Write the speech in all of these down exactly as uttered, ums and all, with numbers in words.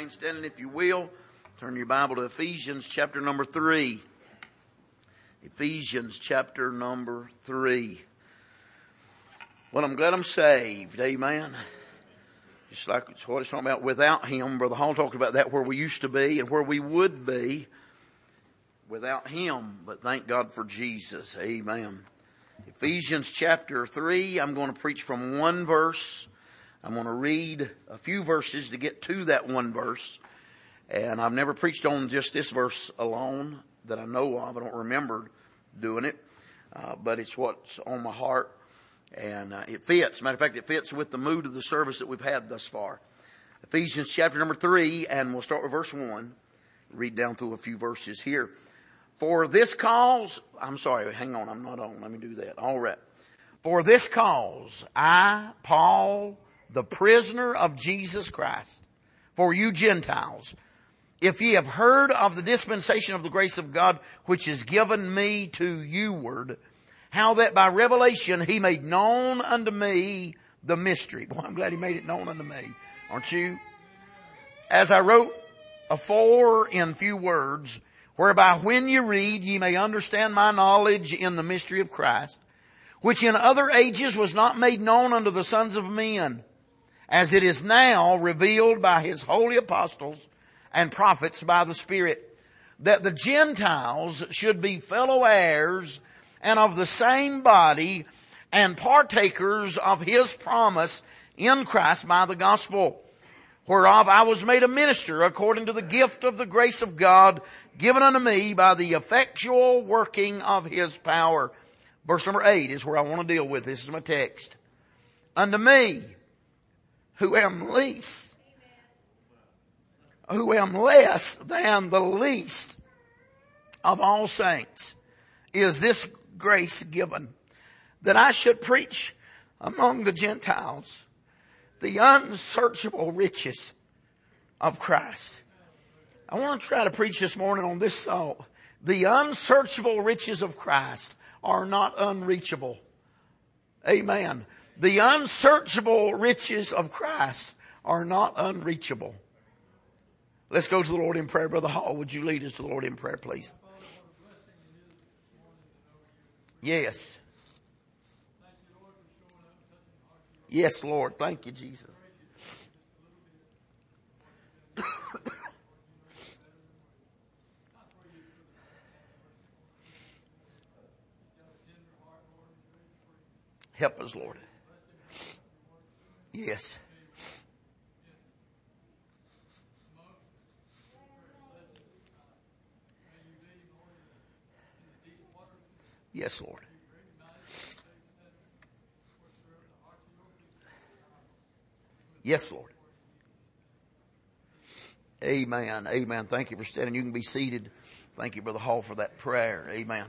remain standing if you will. Turn your Bible to Ephesians chapter number three. Ephesians chapter number three. Well, I'm glad I'm saved. Amen. Just like it's what it's talking about. Without Him, Brother Hall talked about that, where we used to be and where we would be without Him. But thank God for Jesus. Amen. Ephesians chapter three. I'm going to preach from one verse. I'm going to read a few verses to get to that one verse. And I've never preached on just this verse alone that I know of. I don't remember doing it. Uh, but it's what's on my heart. And uh, it fits. Matter of fact, it fits with the mood of the service that we've had thus far. Ephesians chapter number three, and we'll start with verse one. Read down through a few verses here. For this cause, I'm sorry, hang on, I'm not on. Let me do that. All right. For this cause, I, Paul, the prisoner of Jesus Christ, for you Gentiles, if ye have heard of the dispensation of the grace of God, which is given me to youward, how that by revelation He made known unto me the mystery. Boy, I'm glad He made it known unto me. Aren't you? As I wrote afore in few words, whereby when you read, ye may understand my knowledge in the mystery of Christ, which in other ages was not made known unto the sons of men, as it is now revealed by His holy apostles and prophets by the Spirit, that the Gentiles should be fellow heirs and of the same body and partakers of His promise in Christ by the gospel, whereof I was made a minister according to the gift of the grace of God given unto me by the effectual working of His power. Verse number eight is where I want to deal with. This is my text. Unto me, who am least, who am less than the least of all saints, is this grace given, that I should preach among the Gentiles the unsearchable riches of Christ. I want to try to preach this morning on this thought. The unsearchable riches of Christ are not unreachable. Amen. The unsearchable riches of Christ are not unreachable. Let's go to the Lord in prayer. Brother Hall, would you lead us to the Lord in prayer, please? Yes. Yes, Lord. Thank you, Jesus. Help us, Lord. Yes. Yes, Lord. Yes, Lord. Amen. Amen. Thank you for standing. You can be seated. Thank you, Brother Hall, for that prayer. Amen.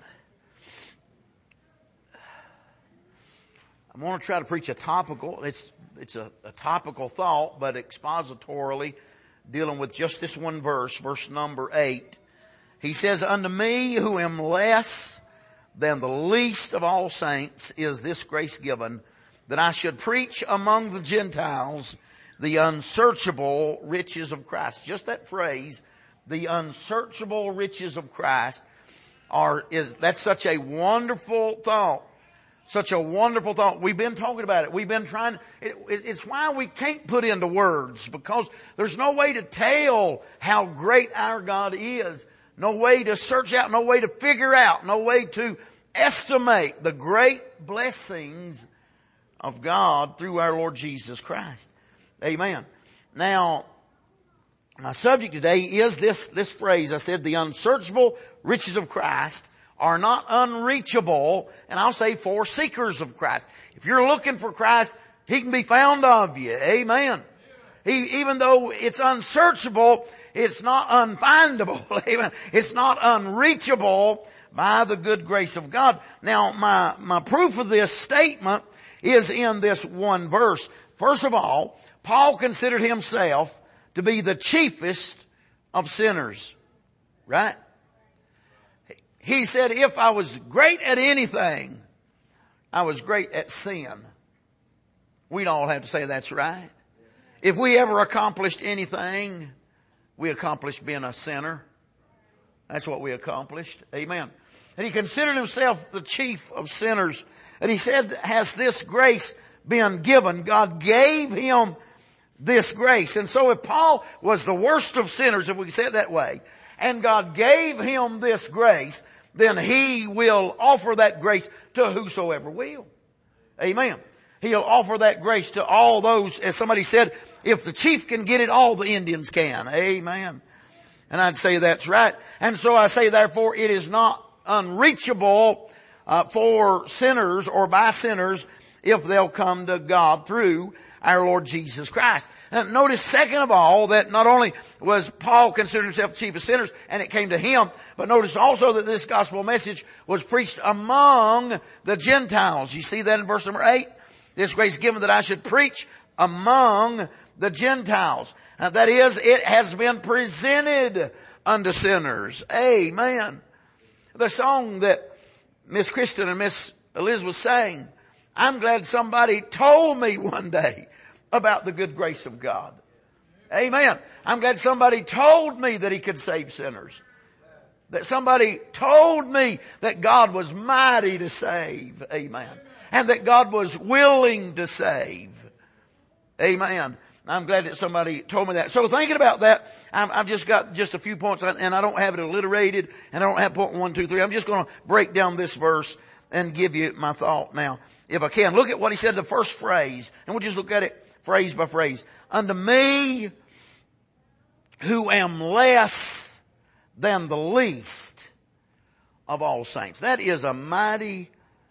I'm going to try to preach a topical, it's, it's a, a topical thought, but expositorily dealing with just this one verse, verse number eight. He says, unto me who am less than the least of all saints is this grace given, that I should preach among the Gentiles the unsearchable riches of Christ. Just that phrase, the unsearchable riches of Christ, are, is, that's such a wonderful thought. Such a wonderful thought. We've been talking about it. We've been trying, it, it, it's why we can't put into words, because there's no way to tell how great our God is. No way to search out, no way to figure out, no way to estimate the great blessings of God through our Lord Jesus Christ. Amen. Now, my subject today is this, this phrase. I said the unsearchable riches of Christ are not unreachable, and I'll say for seekers of Christ. If you're looking for Christ, He can be found of you. Amen. He, even though it's unsearchable, it's not unfindable. Amen. It's not unreachable by the good grace of God. Now, my, my proof of this statement is in this one verse. First of all, Paul considered himself to be the chiefest of sinners. Right? He said, if I was great at anything, I was great at sin. We'd all have to say that's right. If we ever accomplished anything, we accomplished being a sinner. That's what we accomplished. Amen. And he considered himself the chief of sinners. And he said, has this grace been given? God gave him this grace. And so if Paul was the worst of sinners, if we say it that way, and God gave him this grace, then he will offer that grace to whosoever will. Amen. He'll offer that grace to all those, as somebody said, if the chief can get it, all the Indians can. Amen. And I'd say that's right. And so I say, therefore, it is not unreachable uh, for sinners or by sinners if they'll come to God through our Lord Jesus Christ. Now, notice, second of all, that not only was Paul considered himself chief of sinners and it came to him, but notice also that this gospel message was preached among the Gentiles. You see that in verse number eight? This grace given that I should preach among the Gentiles. Now, that is, it has been presented unto sinners. Amen. The song that Miss Kristen and Miss Elizabeth sang, I'm glad somebody told me one day about the good grace of God. Amen. I'm glad somebody told me that he could save sinners. That somebody told me that God was mighty to save. Amen. And that God was willing to save. Amen. I'm glad that somebody told me that. So thinking about that, I'm, I've just got just a few points, and I don't have it alliterated, and I don't have point one, two, three. I'm just going to break down this verse and give you my thought now, if I can. Look at what he said, the first phrase, and we'll just look at it phrase by phrase. Unto me, who am less than the least of all saints. That is a mighty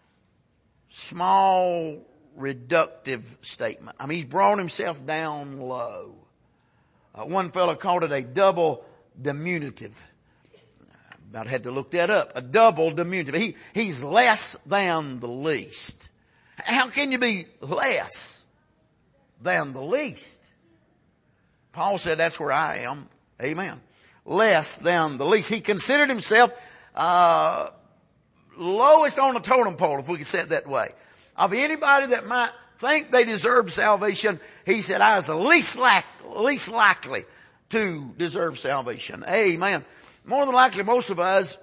small, reductive statement. I mean, he's brought himself down low. Uh, one fellow called it a double diminutive. I about had to look that up. A double diminutive. He, he's less than the least. How can you be less than the least? Paul said that's where I am. Amen. Less than the least. He considered himself uh lowest on the totem pole, if we could say it that way. Of anybody that might think they deserve salvation, he said, I was the least, lack, least likely to deserve salvation. Amen. More than likely, most of us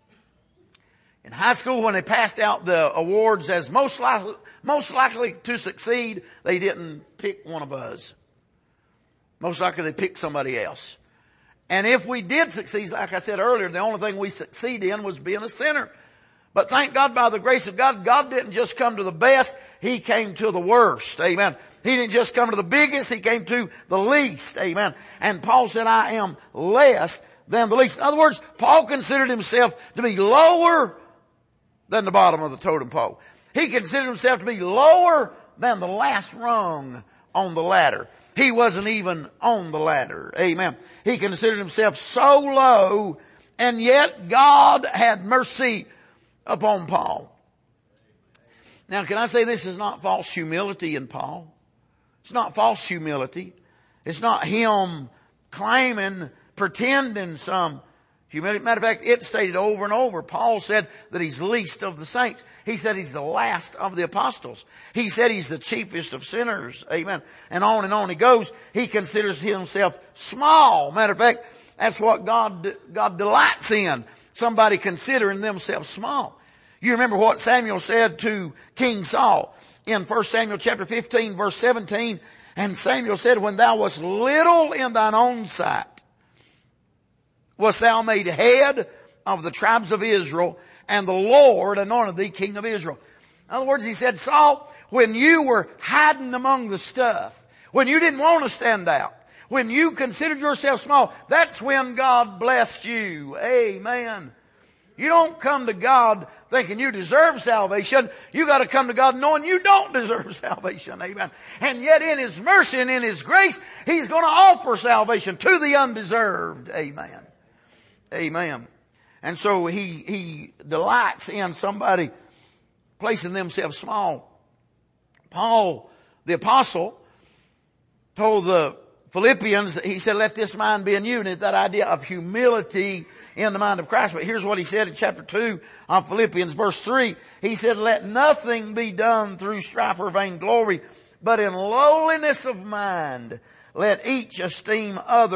in high school, when they passed out the awards as most likely, most likely to succeed, they didn't pick one of us. Most likely they picked somebody else. And if we did succeed, like I said earlier, the only thing we succeed in was being a sinner. But thank God, by the grace of God, God didn't just come to the best, He came to the worst. Amen. He didn't just come to the biggest, He came to the least. Amen. And Paul said, I am less than the least. In other words, Paul considered himself to be lower than the bottom of the totem pole. He considered himself to be lower than the last rung on the ladder. He wasn't even on the ladder. Amen. He considered himself so low, and yet God had mercy upon Paul. Now, can I say this is not false humility in Paul? It's not false humility. It's not him claiming, pretending some humility. Matter of fact, it's stated over and over. Paul said that he's least of the saints. He said he's the last of the apostles. He said he's the chiefest of sinners. Amen. And on and on he goes. He considers himself small. Matter of fact, that's what God, God delights in. Somebody considering themselves small. You remember what Samuel said to King Saul in First Samuel chapter fifteen verse seventeen. And Samuel said, when thou wast little in thine own sight, wast thou made head of the tribes of Israel, and the Lord anointed thee king of Israel. In other words, he said, Saul, when you were hiding among the stuff, when you didn't want to stand out, when you considered yourself small, that's when God blessed you. Amen. You don't come to God thinking you deserve salvation. You got to come to God knowing you don't deserve salvation. Amen. And yet in His mercy and in His grace, He's going to offer salvation to the undeserved. Amen. Amen. And so He, He delights in somebody placing themselves small. Paul, the apostle, told the Philippians, he said, let this mind be in you. And it's that idea of humility in the mind of Christ. But here's what he said in chapter two of Philippians verse three. He said, let nothing be done through strife or vainglory, but in lowliness of mind, let each esteem other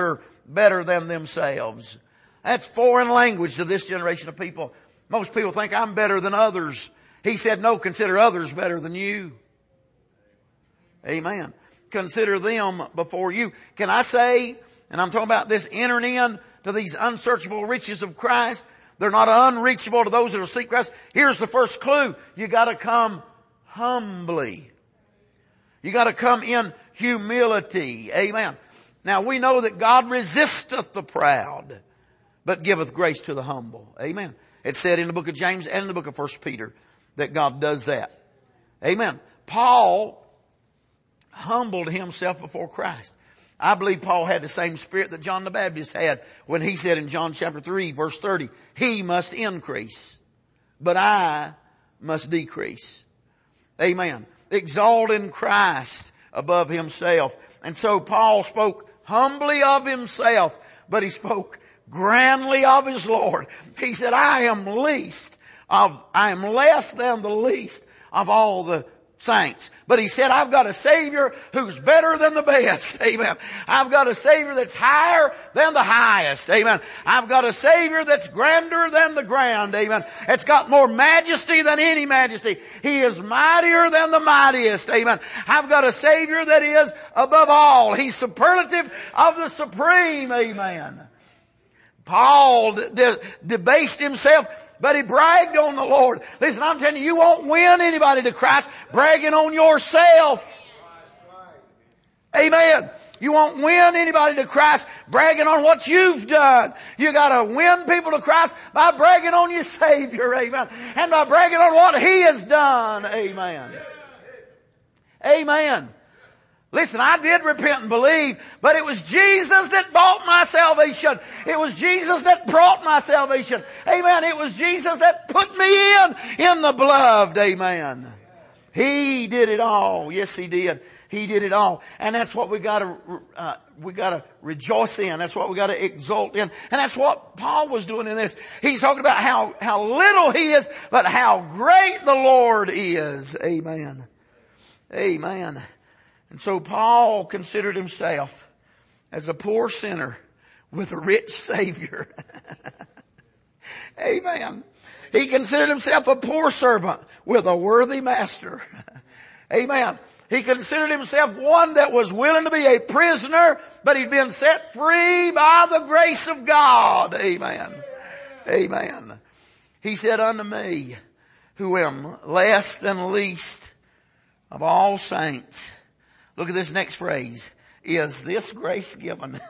better than themselves. That's foreign language to this generation of people. Most people think I'm better than others. He said, no, consider others better than you. Amen. Consider them before you. Can I say, and I'm talking about this entering in to these unsearchable riches of Christ. They're not unreachable to those that will seek Christ. Here's the first clue. You gotta come humbly. You gotta come in humility. Amen. Now we know that God resisteth the proud, but giveth grace to the humble. Amen. It's said in the book of James and in the book of First Peter that God does that. Amen. Paul humbled himself before Christ. I believe Paul had the same spirit that John the Baptist had when he said in John chapter three verse thirty, he must increase, but I must decrease. Amen. Exalting Christ above himself. And so Paul spoke humbly of himself, but he spoke grandly of his Lord. He said, I am least of, I am less than the least of all the saints. But he said, I've got a Savior who's better than the best. Amen. I've got a Savior that's higher than the highest. Amen. I've got a Savior that's grander than the grand. Amen. It's got more majesty than any majesty. He is mightier than the mightiest. Amen. I've got a Savior that is above all. He's superlative of the supreme. Amen. Paul de- debased himself, but he bragged on the Lord. Listen, I'm telling you, you won't win anybody to Christ bragging on yourself. Amen. You won't win anybody to Christ bragging on what you've done. You gotta win people to Christ by bragging on your Savior. Amen. And by bragging on what He has done. Amen. Amen. Listen, I did repent and believe, but it was Jesus that bought my salvation. It was Jesus that brought my salvation. Amen. It was Jesus that put me in, in the blood. Amen. He did it all. Yes, He did. He did it all. And that's what we gotta, uh, we gotta rejoice in. That's what we gotta exult in. And that's what Paul was doing in this. He's talking about how, how little he is, but how great the Lord is. Amen. Amen. And so Paul considered himself as a poor sinner with a rich Savior. Amen. He considered himself a poor servant with a worthy master. Amen. He considered himself one that was willing to be a prisoner, but he'd been set free by the grace of God. Amen. Amen. He said unto me, who am less than least of all saints. Look at this next phrase. Is this grace given?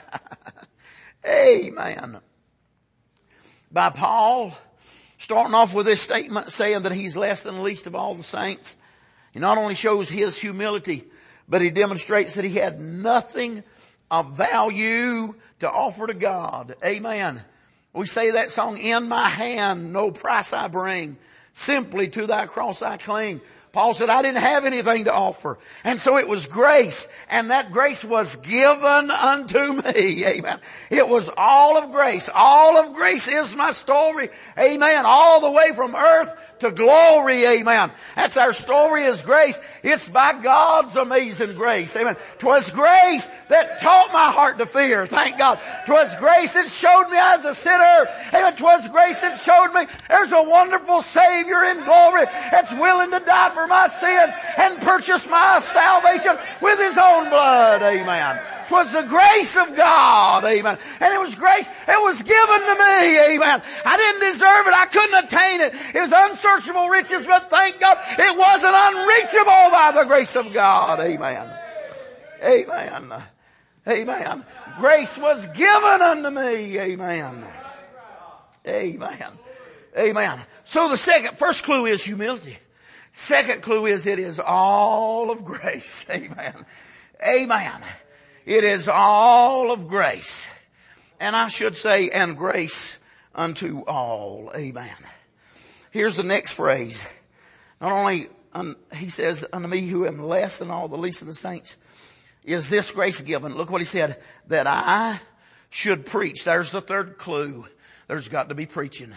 Amen. By Paul, starting off with this statement saying that he's less than the least of all the saints, he not only shows his humility, but he demonstrates that he had nothing of value to offer to God. Amen. We say that song, in my hand, no price I bring. Simply to thy cross I cling. Paul said, I didn't have anything to offer. And so it was grace. And that grace was given unto me. Amen. It was all of grace. All of grace is my story. Amen. All the way from earth to glory. Amen. That's our story is grace. It's by God's amazing grace. Amen. 'Twas grace that taught my heart to fear. Thank God. 'Twas grace that showed me as a sinner. Amen. 'Twas grace that showed me there's a wonderful Savior in glory that's willing to die for my sins and purchase my salvation with His own blood. Amen. 'Twas the grace of God. Amen. And it was grace. It was given to me. Amen. I didn't deserve it. I couldn't attain it. It was unsearchable riches, but thank God it wasn't unreachable by the grace of God. Amen. Amen. Amen. Grace was given unto me. Amen. Amen. Amen. So the second, first clue is humility. Second clue is it is all of grace. Amen. Amen. It is all of grace. And I should say, and grace unto all. Amen. Here's the next phrase. Not only, um, he says, unto me who am less than all the least of the saints, is this grace given. Look what he said, that I should preach. There's the third clue. There's got to be preaching.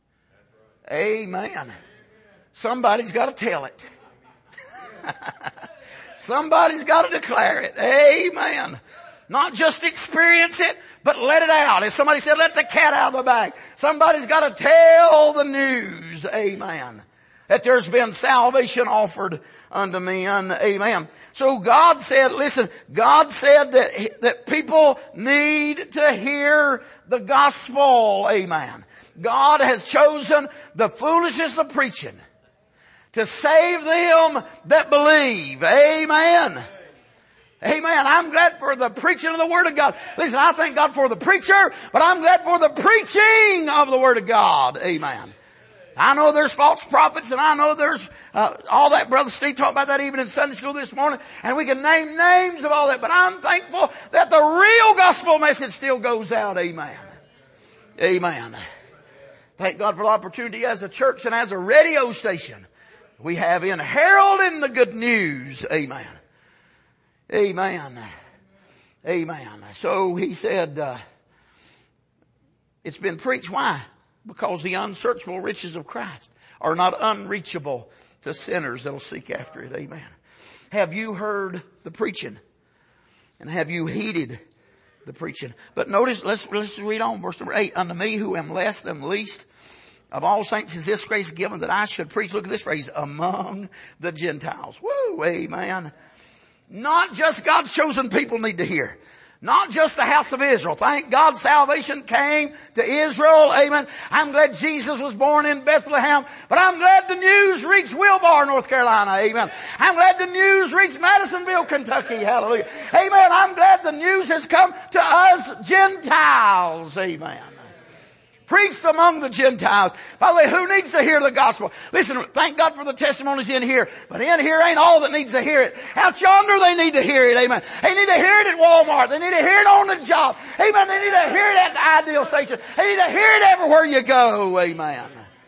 Amen. Somebody's got to tell it. Somebody's got to declare it. Amen. Not just experience it, but let it out. As somebody said, let the cat out of the bag. Somebody's got to tell the news. Amen. That there's been salvation offered unto men. Amen. So God said, listen, God said that, that people need to hear the gospel. Amen. God has chosen the foolishness of preaching to save them that believe. Amen. Amen. I'm glad for the preaching of the Word of God. Listen, I thank God for the preacher, but I'm glad for the preaching of the Word of God. Amen. I know there's false prophets, and I know there's uh, all that. Brother Steve talked about that even in Sunday school this morning, and we can name names of all that. But I'm thankful that the real gospel message still goes out. Amen. Amen. Thank God for the opportunity as a church and as a radio station we have in heralding the good news. Amen. Amen. Amen. So he said, uh, it's been preached. Why? Because the unsearchable riches of Christ are not unreachable to sinners that'll seek after it. Amen. Have you heard the preaching? And have you heeded the preaching? But notice, let's, let's read on verse number eight. Unto me who am less than the least of all saints is this grace given that I should preach. Look at this phrase, among the Gentiles. Woo, amen. Not just God's chosen people need to hear. Not just the house of Israel. Thank God salvation came to Israel. Amen. I'm glad Jesus was born in Bethlehem. But I'm glad the news reached Wilbar, North Carolina. Amen. I'm glad the news reached Madisonville, Kentucky. Hallelujah. Amen. I'm glad the news has come to us Gentiles. Amen. Preached among the Gentiles. By the way, who needs to hear the gospel? Listen, thank God for the testimonies in here. But in here ain't all that needs to hear it. Out yonder they need to hear it. Amen. They need to hear it at Walmart. They need to hear it on the job. Amen. They need to hear it at the Ideal Station. They need to hear it everywhere you go. Amen.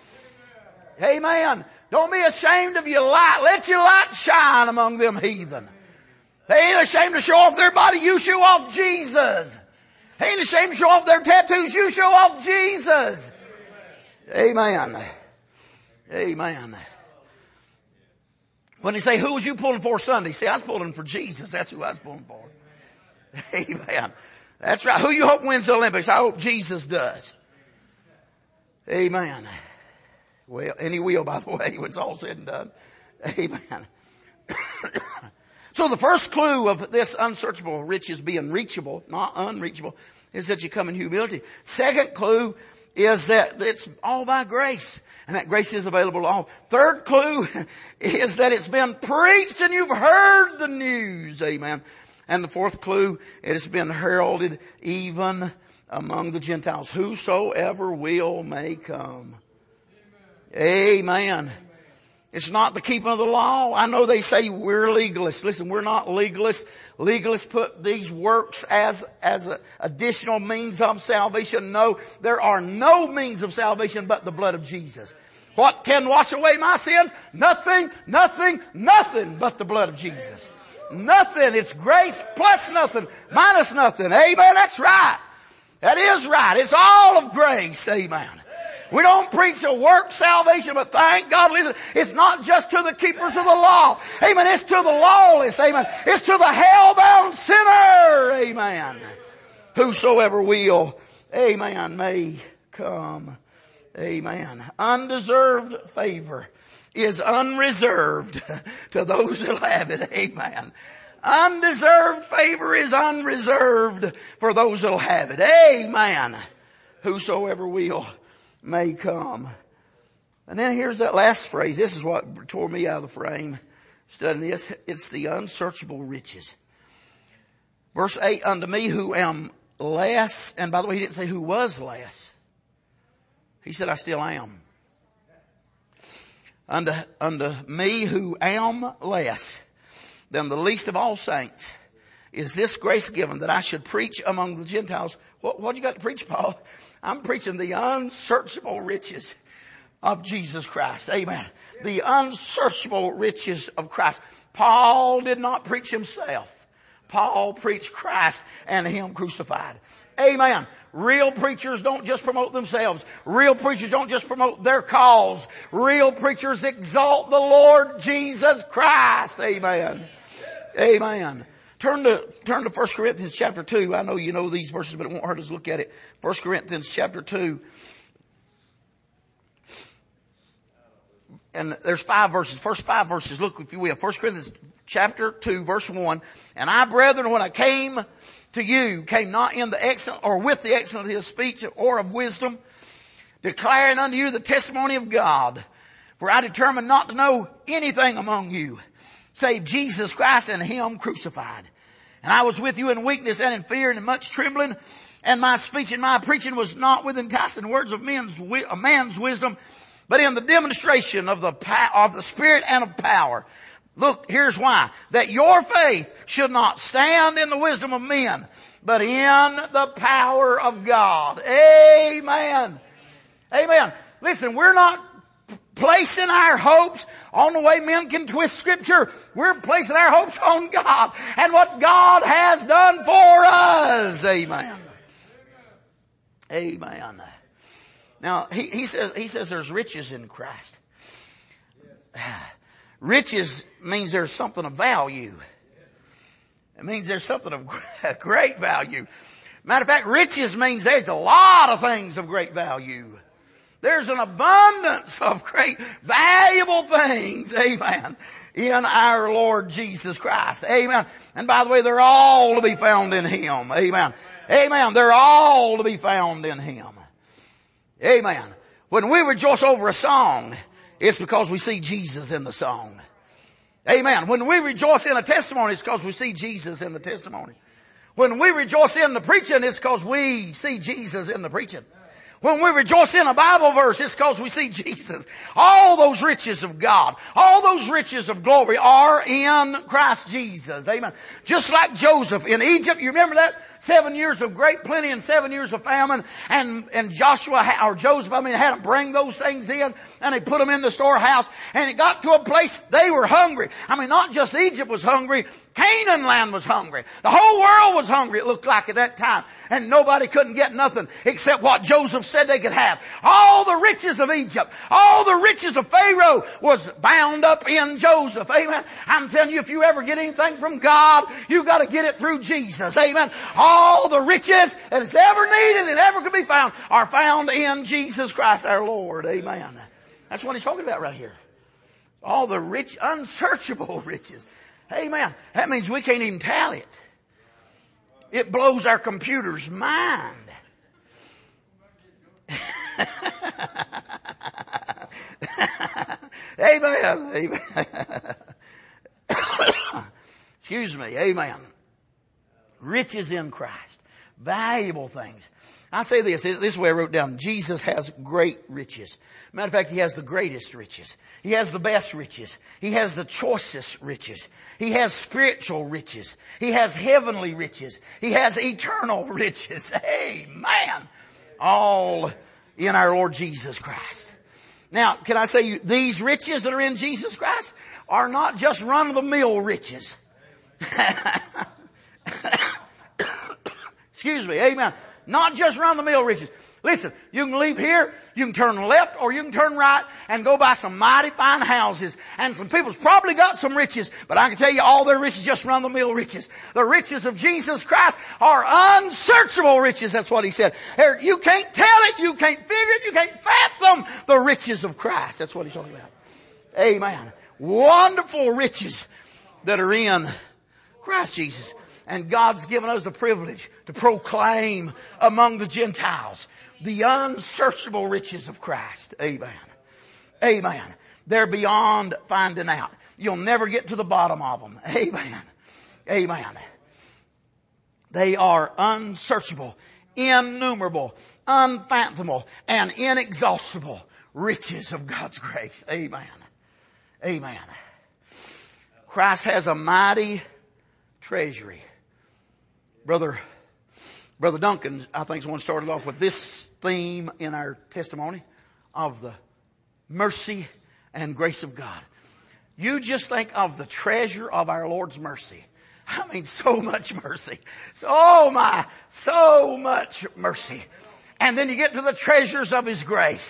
Amen. Don't be ashamed of your light. Let your light shine among them heathen. They ain't ashamed to show off their body. You show off Jesus. They ain't ashamed to show off their tattoos. You show off Jesus. Amen. Amen. When they say, who was you pulling for Sunday? Say, I was pulling for Jesus. That's who I was pulling for. Amen. That's right. Who you hope wins the Olympics? I hope Jesus does. Amen. Well, and he will, by the way, when it's all said and done. Amen. So the first clue of this unsearchable riches being reachable, not unreachable, is that you come in humility. Second clue is that it's all by grace. And that grace is available to all. Third clue is that it's been preached and you've heard the news. Amen. And the fourth clue, it has been heralded even among the Gentiles. Whosoever will may come. Amen. It's not the keeping of the law. I know they say we're legalists. Listen, we're not legalists. Legalists put these works as, as a additional means of salvation. No, there are no means of salvation but the blood of Jesus. What can wash away my sins? Nothing, nothing, nothing but the blood of Jesus. Nothing. It's grace plus nothing, minus nothing. Amen. That's right. That is right. It's all of grace. Amen. We don't preach a work salvation, but thank God, listen, it's not just to the keepers of the law. Amen. It's to the lawless. Amen. It's to the hell-bound sinner. Amen. Whosoever will, amen, may come. Amen. Undeserved favor is unreserved to those that have it. Amen. Undeserved favor is unreserved for those that'll have it. Amen. Whosoever will may come. And then here's that last phrase. This is what tore me out of the frame studying this. It's the unsearchable riches. Verse eight, unto me who am less, and by the way, he didn't say who was less. He said, I still am. Unto, unto me who am less than the least of all saints is this grace given that I should preach among the Gentiles. What, what you got to preach, Paul? I'm preaching the unsearchable riches of Jesus Christ. Amen. The unsearchable riches of Christ. Paul did not preach himself. Paul preached Christ and Him crucified. Amen. Real preachers don't just promote themselves. Real preachers don't just promote their cause. Real preachers exalt the Lord Jesus Christ. Amen. Amen. Turn to, turn to First Corinthians chapter two. I know you know these verses, but it won't hurt us to look at it. First Corinthians chapter two. And there's five verses. First five verses. Look, if you will. First Corinthians chapter two, verse one. And I, brethren, when I came to you, came not in the excellent, or with the excellency of speech or of wisdom, declaring unto you the testimony of God. For I determined not to know anything among you, save Jesus Christ and Him crucified. And I was with you in weakness and in fear and in much trembling. And my speech and my preaching was not with enticing words of men's, of man's wisdom, but in the demonstration of the of the Spirit and of power. Look, here's why. That your faith should not stand in the wisdom of men, but in the power of God. Amen. Amen. Listen, we're not placing our hopes on the way men can twist Scripture. We're placing our hopes on God and what God has done for us. Amen. Amen. Now, he, he says, he says there's riches in Christ. Riches means there's something of value. It means there's something of great value. Matter of fact, riches means there's a lot of things of great value. There's an abundance of great valuable things, amen, in our Lord Jesus Christ. Amen. And by the way, they're all to be found in Him. Amen. Amen. They're all to be found in Him. Amen. When we rejoice over a song, it's because we see Jesus in the song. Amen. When we rejoice in a testimony, it's because we see Jesus in the testimony. When we rejoice in the preaching, it's because we see Jesus in the preaching. When we rejoice in a Bible verse, it's because we see Jesus. All those riches of God, all those riches of glory are in Christ Jesus. Amen. Just like Joseph in Egypt, you remember that? Seven years of great plenty and seven years of famine. And, and Joshua, or Joseph, I mean, had them bring those things in and they put them in the storehouse. And it got to a place they were hungry. I mean, not just Egypt was hungry. Canaan land was hungry. The whole world was hungry, it looked like at that time. And nobody couldn't get nothing except what Joseph said they could have. All the riches of Egypt, all the riches of Pharaoh was bound up in Joseph. Amen. I'm telling you, if you ever get anything from God, you've got to get it through Jesus. Amen. All the riches that is ever needed and ever could be found are found in Jesus Christ our Lord. Amen. That's what he's talking about right here. All the rich, unsearchable riches. Amen. That means we can't even tally it. It blows our computer's mind. Amen. Amen. Excuse me. Amen. Riches in Christ. Valuable things. I say this, this is the way I wrote down. Jesus has great riches. Matter of fact, He has the greatest riches. He has the best riches. He has the choicest riches. He has spiritual riches. He has heavenly riches. He has eternal riches. Amen. All in our Lord Jesus Christ. Now, can I say you, these riches that are in Jesus Christ are not just run-of-the-mill riches. Excuse me. Amen. Not just run-of-the-mill riches. Listen, you can leave here, you can turn left or you can turn right and go buy some mighty fine houses. And some people's probably got some riches, but I can tell you all their riches just run-of-the-mill riches. The riches of Jesus Christ are unsearchable riches. That's what He said. You can't tell it, you can't figure it, you can't fathom the riches of Christ. That's what He's talking about. Amen. Wonderful riches that are in Christ Jesus. And God's given us the privilege to proclaim among the Gentiles the unsearchable riches of Christ. Amen. Amen. They're beyond finding out. You'll never get to the bottom of them. Amen. Amen. They are unsearchable, innumerable, unfathomable, and inexhaustible riches of God's grace. Amen. Amen. Christ has a mighty treasury. Brother, Brother Duncan, I think, is the one who started off with this theme in our testimony of the mercy and grace of God. You just think of the treasure of our Lord's mercy. I mean, so much mercy. So my, so much mercy. And then you get to the treasures of His grace.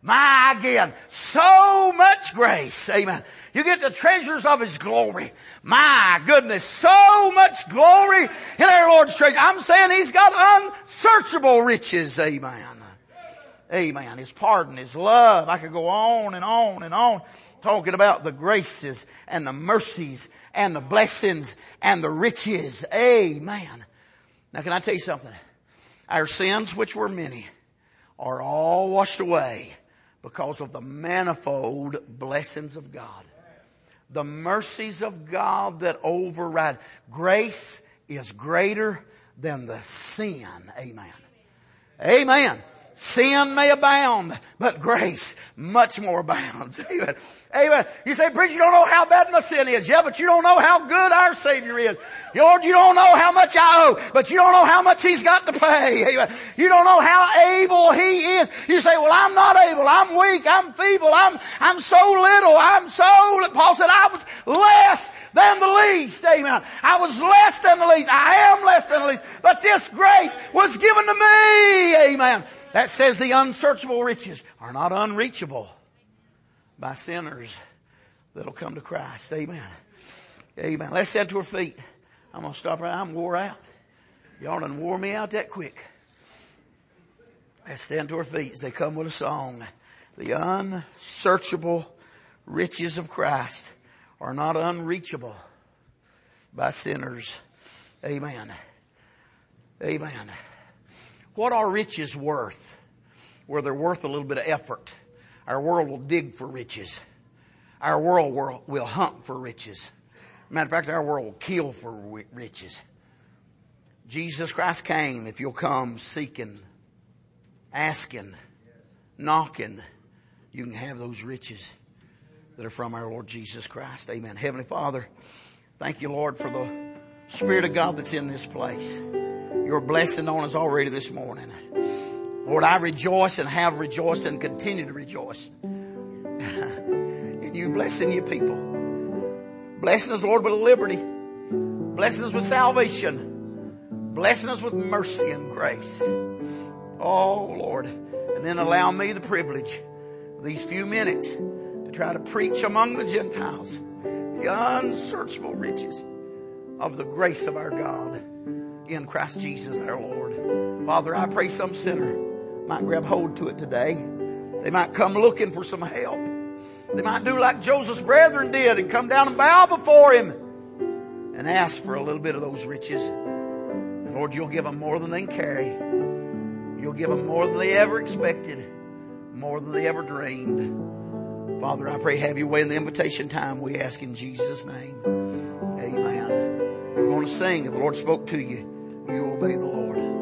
My, again, so much grace. Amen. You get the treasures of His glory. My goodness, so much glory in our Lord's treasure. I'm saying He's got unsearchable riches. Amen. Amen. His pardon, His love. I could go on and on and on talking about the graces and the mercies and the blessings and the riches. Amen. Now can I tell you something? Our sins, which were many, are all washed away because of the manifold blessings of God. The mercies of God that override. Grace is greater than the sin. Amen. Amen. Sin may abound, but grace much more abounds. Amen. Amen. You say, preacher, you don't know how bad my sin is. Yeah, but you don't know how good our Savior is. Lord, you don't know how much I owe, but you don't know how much He's got to pay. Amen. You don't know how able He is. You say, well, I'm not able. I'm weak. I'm feeble. I'm, I'm so little. I'm so, Paul said, I was less than the least. Amen. I was less than the least. I am less than the least. But this grace was given to me. Amen. That says the unsearchable riches are not unreachable by sinners that'll come to Christ. Amen. Amen. Let's stand to our feet. I'm going to stop right. I'm wore out. Y'all done wore me out that quick. Let's stand to our feet as they come with a song. The unsearchable riches of Christ are not unreachable by sinners. Amen. Amen. What are riches worth? Where they're worth a little bit of effort. Our world will dig for riches. Our world will hunt for riches. Matter of fact, our world will kill for riches. Jesus Christ came, if you'll come seeking, asking, knocking, you can have those riches that are from our Lord Jesus Christ. Amen. Heavenly Father, thank you, Lord, for the Spirit of God that's in this place. Your blessing on us already this morning. Lord, I rejoice and have rejoiced and continue to rejoice in you blessing your people. Blessing us, Lord, with liberty. Blessing us with salvation. Blessing us with mercy and grace. Oh, Lord. And then allow me the privilege of these few minutes to try to preach among the Gentiles the unsearchable riches of the grace of our God in Christ Jesus our Lord. Father, I pray some sinner might grab hold to it today. They might come looking for some help. They might do like Joseph's brethren did and come down and bow before him and ask for a little bit of those riches. And Lord, you'll give them more than they can carry. You'll give them more than they ever expected, more than they ever dreamed. Father, I pray have your way in the invitation time. We ask in Jesus' name. Amen. We're going to sing. If the Lord spoke to you, you obey the Lord.